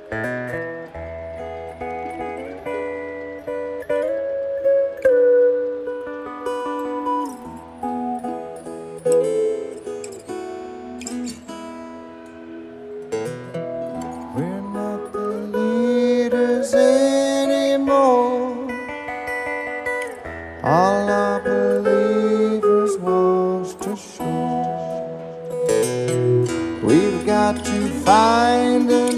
We're not the leaders anymore. All our believers washed ashore. We've got to find a